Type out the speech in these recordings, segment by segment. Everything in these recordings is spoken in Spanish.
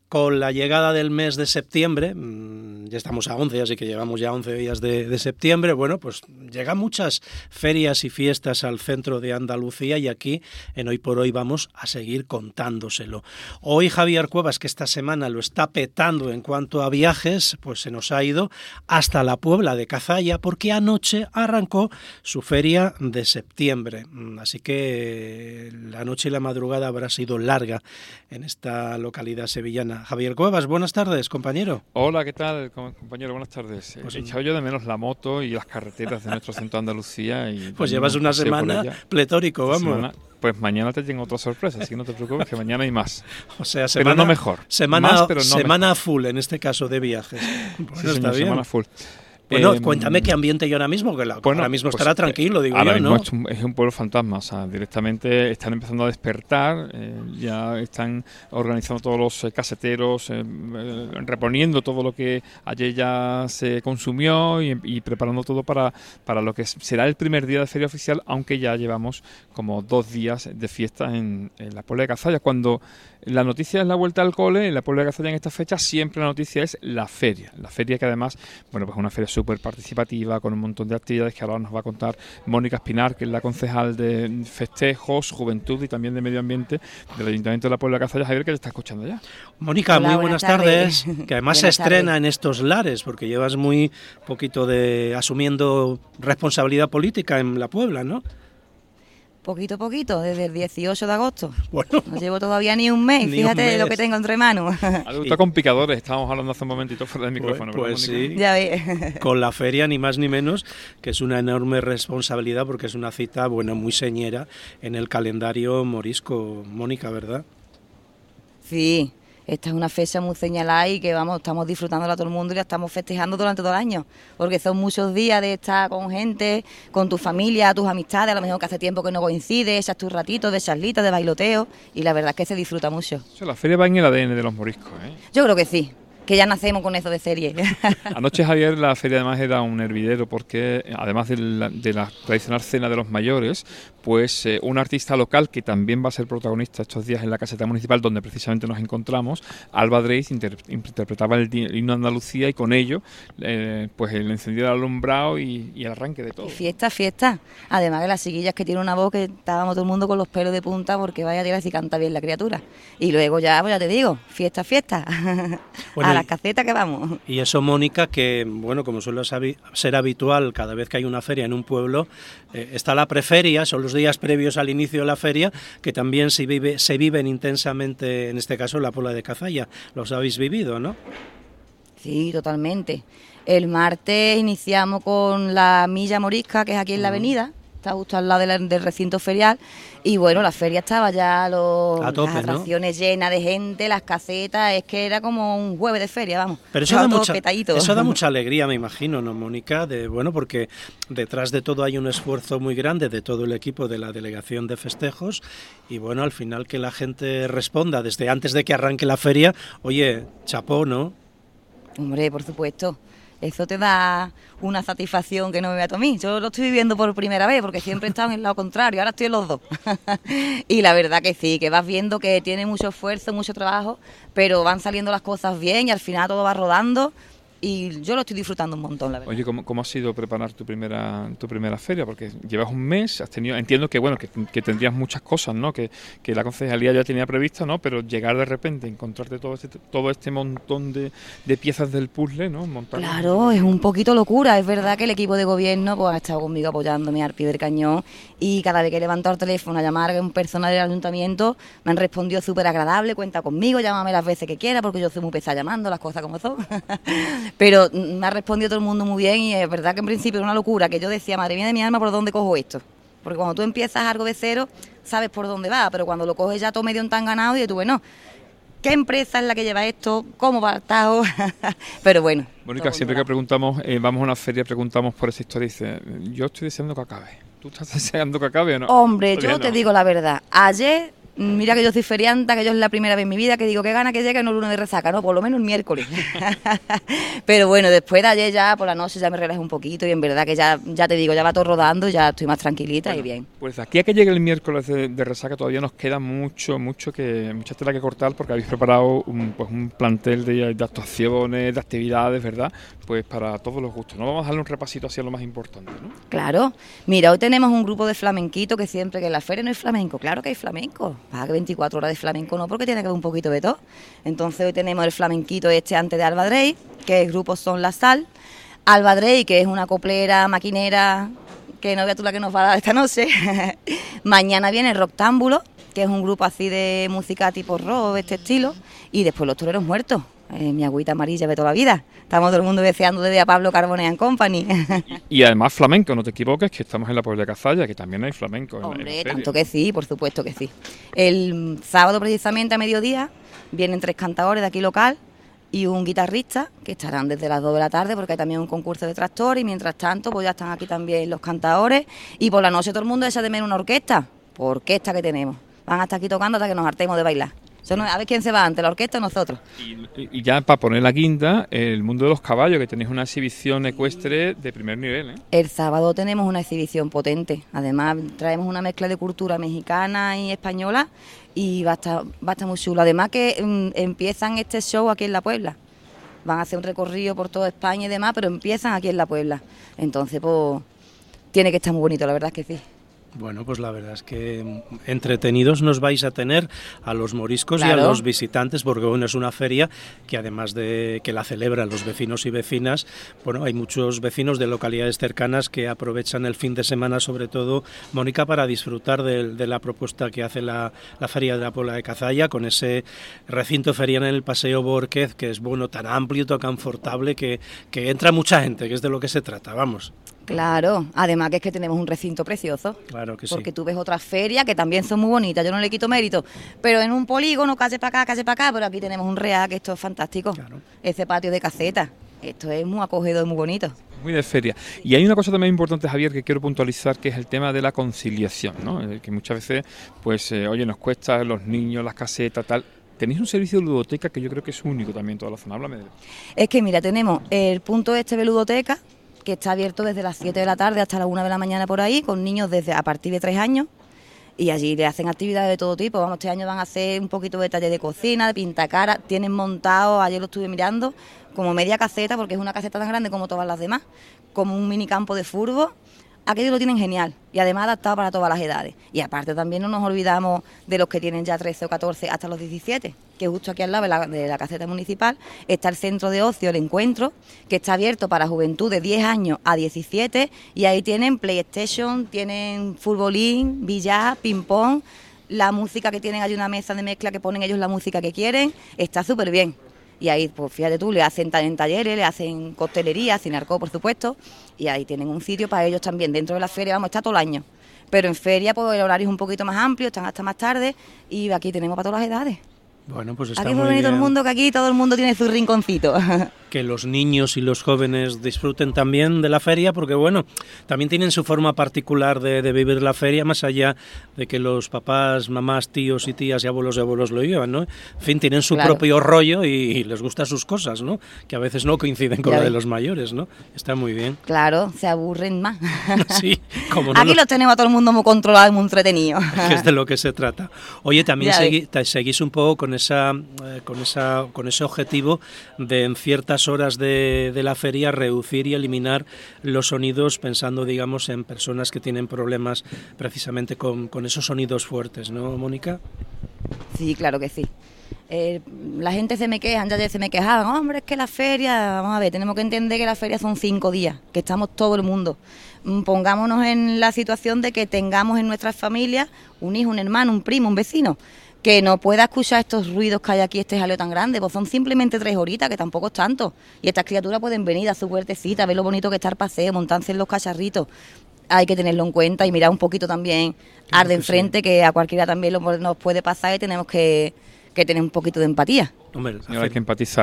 con la llegada del mes de septiembre, ya estamos a 11, así que llevamos ya 11 días de septiembre, bueno, pues llegan muchas ferias y fiestas al centro de Andalucía y aquí en Hoy por Hoy vamos a seguir contándoselo. Hoy Javier Cuevas, que esta semana lo está petando en cuanto a viajes, pues se nos ha ido hasta la Puebla de Cazalla porque anoche arrancó su feria de septiembre, así que la noche y la madrugada habrá sido larga en esta localidad sevillana. Javier Cuevas, buenas tardes, compañero. Hola, ¿qué tal, compañero? Buenas tardes. He echado yo de menos la moto y las carreteras de nuestro centro de Andalucía. Y pues llevas una semana pletórico, vamos. Pues mañana te tengo otra sorpresa, así que no te preocupes, que mañana hay más. O sea, pero no mejor. Semana full en este caso de viajes. Bueno, sí, señor, está bien. Semana full. Bueno, cuéntame qué ambiente hay ahora mismo, que ahora mismo estará tranquilo, digo ahora yo, mismo ¿no? Es un pueblo fantasma, o sea, directamente están empezando a despertar, ya están organizando todos los caseteros, reponiendo todo lo que ayer ya se consumió y preparando todo para lo que será el primer día de feria oficial, aunque ya llevamos como 2 días de fiesta en la Puebla de Cazalla. Cuando la noticia es la vuelta al cole, en la Puebla de Cazalla en esta fecha siempre la noticia es la feria que además, bueno, pues una feria súper participativa, con un montón de actividades que ahora nos va a contar Mónica Espinar, que es la concejal de Festejos, Juventud y también de Medio Ambiente del Ayuntamiento de la Puebla de Cazalla. Javier, que te está escuchando ya. Mónica, hola, muy buenas tardes. Que además se estrena en estos lares, porque llevas muy poquito asumiendo responsabilidad política en la Puebla, ¿no? Poquito a poquito, desde el 18 de agosto. Bueno, no llevo todavía ni un mes, fíjate lo que tengo entre manos. Está con picadores, estábamos hablando hace un momentito fuera del micrófono. Pues sí, ya ves. Con la feria ni más ni menos, que es una enorme responsabilidad porque es una cita, bueno, muy señera en el calendario morisco, Mónica, ¿verdad? Sí. Esta es una fecha muy señalada y que vamos, estamos disfrutándola todo el mundo y la estamos festejando durante todo el año, porque son muchos días de estar con gente, con tu familia, tus amistades, a lo mejor que hace tiempo que no coincide, echas tus ratitos de charlita, de bailoteo, y la verdad es que se disfruta mucho. O sea, la feria va en el ADN de los moriscos, ¿eh? Yo creo que sí. Que ya nacemos con eso de serie. Anoche, Javier, la feria además era un hervidero porque además de la tradicional cena de los mayores, pues un artista local que también va a ser protagonista estos días en la caseta municipal donde precisamente nos encontramos, Alba Dreiz, interpretaba el himno de Andalucía y con ello pues el encendido del alumbrado y el arranque de todo. Y fiesta. Además que las chiquillas que tienen una voz que estábamos todo el mundo con los pelos de punta porque vaya a tirar si canta bien la criatura. Y luego ya, pues ya te digo, fiesta. Bueno, las casetas que vamos. Y eso, Mónica, que bueno, como suele ser habitual cada vez que hay una feria en un pueblo, está la preferia, son los días previos al inicio de la feria, que también se viven intensamente, en este caso en la Puebla de Cazalla. Los habéis vivido, ¿no? Sí, totalmente. El martes iniciamos con la Milla Morisca, que es aquí en la avenida, está justo al lado del recinto ferial, y bueno, la feria estaba ya a tope, las atracciones, ¿no? Llenas de gente, las casetas, es que era como un jueves de feria, vamos. Pero eso da mucha alegría, me imagino, ¿no, Mónica? Bueno, porque detrás de todo hay un esfuerzo muy grande de todo el equipo de la Delegación de Festejos, y bueno, al final que la gente responda desde antes de que arranque la feria, oye, chapó, ¿no? Hombre, por supuesto. Eso te da una satisfacción que no me voy a tomar. Yo lo estoy viviendo por primera vez porque siempre he estado en el lado contrario, ahora estoy en los dos. Y la verdad que sí, que vas viendo que tiene mucho esfuerzo, mucho trabajo, pero van saliendo las cosas bien y al final todo va rodando. Y yo lo estoy disfrutando un montón, la verdad. Oye, ¿cómo ha sido preparar tu primera feria? Porque llevas un mes, entiendo que bueno que tendrías muchas cosas, ¿no? Que la concejalía ya tenía previsto, ¿no? Pero llegar de repente, encontrarte todo este montón de piezas del puzzle, ¿no? Claro, es un poquito locura. Es verdad que el equipo de gobierno pues ha estado conmigo apoyándome al pie del cañón y cada vez que he levantado el teléfono a llamar a un personal del ayuntamiento me han respondido súper agradable, cuenta conmigo, llámame las veces que quieras porque yo soy muy pesada llamando, las cosas como son. Pero me ha respondido todo el mundo muy bien y es verdad que en principio era una locura, que yo decía, madre mía de mi alma, ¿por dónde cojo esto? Porque cuando tú empiezas algo de cero, sabes por dónde va, pero cuando lo coges ya todo medio en tan ganado y tú, bueno, ¿qué empresa es la que lleva esto? ¿Cómo va atado? Pero bueno. Mónica, siempre que preguntamos, vamos a una feria, preguntamos por esa historia y dice, yo estoy deseando que acabe. ¿Tú estás deseando que acabe o no? Hombre, yo te digo la verdad, ayer Mira que yo soy ferianta, que yo es la primera vez en mi vida que digo que gana que llegue no el lunes de resaca, no, por lo menos el miércoles. Pero bueno, después de ayer ya por la noche ya me relajé un poquito y en verdad que ya te digo, ya va todo rodando, ya estoy más tranquilita y bien. Pues aquí a que llegue el miércoles de resaca todavía nos queda mucha tela que cortar, porque habéis preparado un plantel de actuaciones, de actividades, ¿verdad? Pues para todos los gustos, ¿no? Vamos a darle un repasito hacia lo más importante, ¿no? Claro, mira, hoy tenemos un grupo de flamenquito que siempre que en la feria no hay flamenco, claro que hay flamenco. Para que 24 horas de flamenco no, porque tiene que haber un poquito de todo. Entonces hoy tenemos el flamenquito antes de Albadrey, que el grupo Son La Sal. Albadrey, que es una coplera, maquinera, que no veas tú la que nos va a dar esta noche. Mañana viene el Roctámbulo, que es un grupo así de música tipo rock, de este estilo. Y después los Toreros Muertos, mi agüita amarilla de toda la vida. Estamos todo el mundo deseando desde a Pablo Carbonell and Company. Y además flamenco, no te equivoques, que estamos en la Puebla de Cazalla, que también hay flamenco. Hombre, tanto que sí, por supuesto que sí. El sábado precisamente a mediodía vienen 3 cantadores de aquí local y un guitarrista que estarán desde las 2 de la tarde porque hay también un concurso de tractor y mientras tanto pues ya están aquí también los cantadores y por la noche todo el mundo echa de menos una orquesta, orquesta que tenemos. Van hasta aquí tocando hasta que nos hartemos de bailar. A ver quién se va antes, la orquesta o nosotros. Y ya para poner la guinda, el mundo de los caballos, que tenéis una exhibición ecuestre de primer nivel, ¿eh? El sábado tenemos una exhibición potente. Además, traemos una mezcla de cultura mexicana y española y va a estar muy chulo. Además que empiezan este show aquí en La Puebla. Van a hacer un recorrido por toda España y demás, pero empiezan aquí en La Puebla. Entonces, pues, tiene que estar muy bonito, la verdad es que sí. Bueno, pues la verdad es que entretenidos nos vais a tener a los moriscos claro. Y a los visitantes, porque bueno, es una feria que además de que la celebran los vecinos y vecinas, bueno, hay muchos vecinos de localidades cercanas que aprovechan el fin de semana, sobre todo, Mónica, para disfrutar de la propuesta que hace la Feria de la Puebla de Cazalla, con ese recinto ferial en el Paseo Borquez, que es bueno, tan amplio, tan confortable, que entra mucha gente, que es de lo que se trata, vamos. Claro, además que es que tenemos un recinto precioso. Claro que sí. Porque tú ves otras ferias que también son muy bonitas, yo no le quito mérito, pero en un polígono, calle para acá, pero aquí tenemos un real que esto es fantástico. Claro. Ese patio de caseta, esto es muy acogedor, muy bonito. Muy de feria. Y hay una cosa también importante, Javier, que quiero puntualizar, que es el tema de la conciliación, ¿no? Que muchas veces, pues, oye, nos cuesta los niños, las casetas, tal. Tenéis un servicio de ludoteca que yo creo que es único también en toda la zona. Háblame de él. Es que mira, tenemos el punto de ludoteca, que está abierto desde las 7 de la tarde hasta las 1 de la mañana por ahí, con niños desde a partir de 3 años, y allí le hacen actividades de todo tipo. Vamos, este año van a hacer un poquito de taller de cocina, de pintacara, tienen montado, ayer lo estuve mirando, como media caseta, porque es una caseta tan grande como todas las demás, como un minicampo de fútbol. Aquello lo tienen genial y además adaptado para todas las edades. Y aparte también no nos olvidamos de los que tienen ya 13 o 14 hasta los 17, que justo aquí al lado de la caseta municipal está el centro de ocio El Encuentro, que está abierto para juventud de 10 años a 17 y ahí tienen PlayStation, tienen futbolín, billar, ping-pong, la música que tienen, hay una mesa de mezcla que ponen ellos la música que quieren, está súper bien. Y ahí, pues fíjate tú, le hacen en talleres, le hacen costelería, cinarco, por supuesto, y ahí tienen un sitio para ellos también. Dentro de la feria, vamos, está todo el año. Pero en feria, pues el horario es un poquito más amplio, están hasta más tarde, y aquí tenemos para todas las edades. Bueno, pues está aquí muy puede venir bien. Todo el mundo, que aquí todo el mundo tiene su rinconcito. Que los niños y los jóvenes disfruten también de la feria, porque bueno, también tienen su forma particular de vivir la feria, más allá de que los papás, mamás, tíos y tías y abuelos lo llevan, ¿no? En fin, tienen su propio rollo y les gustan sus cosas, ¿no? Que a veces no coinciden con la de los mayores, ¿no? Está muy bien. Claro, se aburren más. Sí, como no. Aquí los tenemos a todo el mundo muy controlado y muy entretenido. Es de lo que se trata. Oye, también seguís un poco con ese objetivo de en ciertas horas de la feria reducir y eliminar los sonidos, pensando, digamos, en personas que tienen problemas precisamente con esos sonidos fuertes, ¿no, Mónica? Sí, claro que sí. La gente se me quejan, ya se me quejaban, hombre, es que la feria, vamos a ver, tenemos que entender que la feria son 5 días, que estamos todo el mundo. Pongámonos en la situación de que tengamos en nuestras familias un hijo, un hermano, un primo, un vecino, que no pueda escuchar estos ruidos que hay aquí, este jaleo tan grande, pues son simplemente 3 horitas, que tampoco es tanto. Y estas criaturas pueden venir a su huertecita, ver lo bonito que está el paseo, montarse en los cacharritos. Hay que tenerlo en cuenta y mirar un poquito también al de enfrente, que a cualquiera también nos puede pasar y tenemos que tener un poquito de empatía. Hombre, hay que empatizar.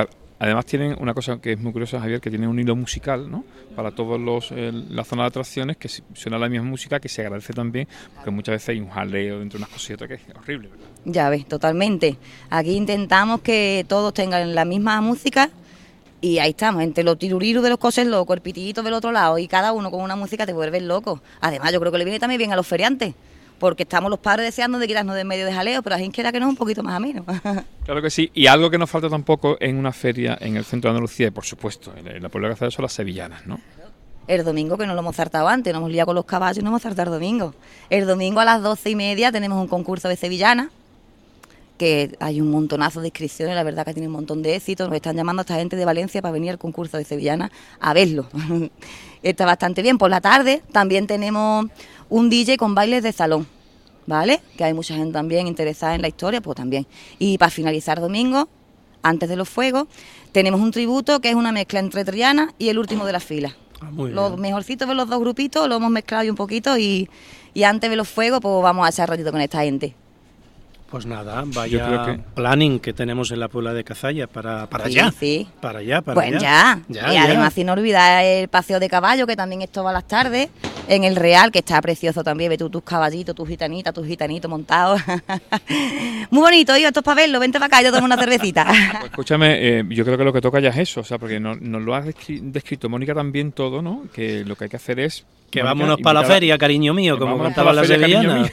Además tienen una cosa que es muy curiosa, Javier, que tienen un hilo musical, ¿no? Para todos la zona de atracciones, que suena la misma música, que se agradece también, porque muchas veces hay un jaleo dentro de unas cositas que es horrible, ¿verdad? Ya ves, totalmente. Aquí intentamos que todos tengan la misma música y ahí estamos, entre los tiruriros de los coches locos, el pitillito del otro lado y cada uno con una música te vuelves loco. Además, yo creo que le viene también bien a los feriantes, porque estamos los padres deseando de quitarnos de en medio de jaleo, pero a quien quiera que no es un poquito más ameno. Claro que sí, y algo que nos falta tampoco en una feria en el centro de Andalucía, y por supuesto, en la Puebla de Cazalla son las sevillanas, ¿no? El domingo, que no lo hemos zartado antes, nos hemos liado con los caballos y no hemos zartado el domingo. El domingo a las 12:30 tenemos un concurso de sevillanas, que hay un montonazo de inscripciones, la verdad que tiene un montón de éxito. Nos están llamando a esta gente de Valencia para venir al concurso de sevillanas a verlo. Está bastante bien. Por la tarde también tenemos un DJ con bailes de salón, ¿vale? Que hay mucha gente también interesada en la historia, pues también. Y para finalizar domingo, antes de los fuegos, tenemos un tributo que es una mezcla entre Triana y el último de la fila. Los mejorcitos de los dos grupitos lo hemos mezclado un poquito y antes de los fuegos pues vamos a echar ratito con esta gente. Pues nada, vaya planning que tenemos en la Puebla de Cazalla para Sí, allá. sí. Para allá, para Pues allá. Y además sin olvidar el paseo de caballo, que también esto va a las tardes, en el Real, que está precioso también, ve tú tus caballitos, tus gitanitos montados. Muy bonito, esto es para verlo, vente para acá, yo tomo una cervecita. Pues escúchame, yo creo que lo que toca ya es eso, o sea, porque nos lo ha descrito Mónica también todo, ¿no? Que lo que hay que hacer es... Que Mónica, vámonos para la feria, cariño mío, como cantaban las sevillanas.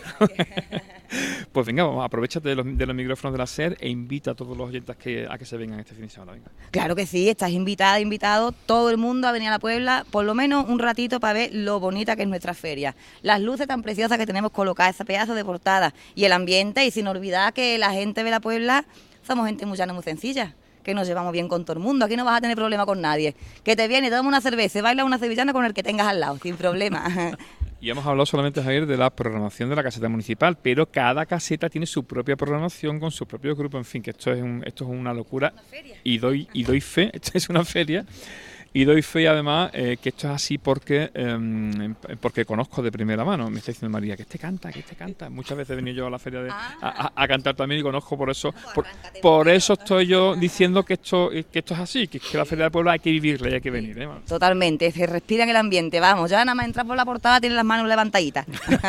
Pues venga, vamos, aprovechate de los micrófonos de la SER e invita a todos los oyentes a que se vengan este fin de semana. Venga. Claro que sí, estás invitada, invitado, todo el mundo a venir a la Puebla, por lo menos un ratito para ver lo bonita que es nuestra feria. Las luces tan preciosas que tenemos colocadas, ese pedazo de portada y el ambiente, y sin olvidar que la gente de la Puebla somos gente muy llana, muy sencilla, que nos llevamos bien con todo el mundo. Aquí no vas a tener problema con nadie. Que te viene, toma una cerveza, baila una sevillana con el que tengas al lado, sin problema. Y hemos hablado solamente, Javier, de la programación de la caseta municipal, pero cada caseta tiene su propia programación con su propio grupo, en fin, que esto es una locura. Y doy fe, esto es una feria. Y doy fe, además, que esto es así porque conozco de primera mano. Me está diciendo María, que este canta. Muchas veces he venido yo a la feria a cantar también y conozco por eso. Por eso estoy yo diciendo que esto es así, que la feria de Puebla hay que vivirla y hay que venir. Totalmente, se respira en el ambiente. Vamos, ya nada más entrar por la portada, tiene las manos levantaditas.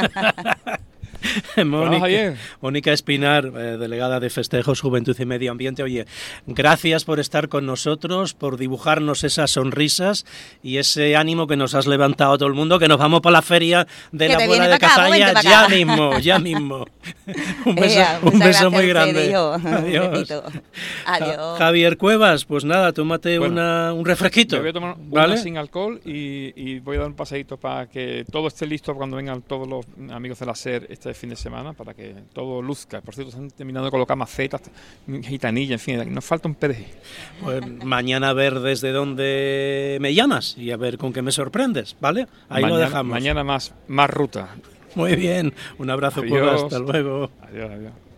Mónica Espinar, delegada de Festejos, Juventud y Medio Ambiente. Oye, gracias por estar con nosotros, por dibujarnos esas sonrisas y ese ánimo que nos has levantado a todo el mundo, que nos vamos para la feria de la Puebla de Cazalla ya mismo. Un beso muy grande. Adiós. Adiós. Javier Cuevas, pues nada, tómate un refresquito. Me voy a tomar una sin alcohol y voy a dar un paseíto para que todo esté listo cuando vengan todos los amigos de la SER este fin de semana, para que todo luzca. Por cierto, están terminando de colocar macetas, gitanilla, en fin, nos falta un PDG. Pues mañana a ver desde dónde me llamas y a ver con qué me sorprendes, ¿vale? Ahí lo dejamos. Mañana más ruta. Muy bien, un abrazo, Cuevas, hasta luego. Adiós.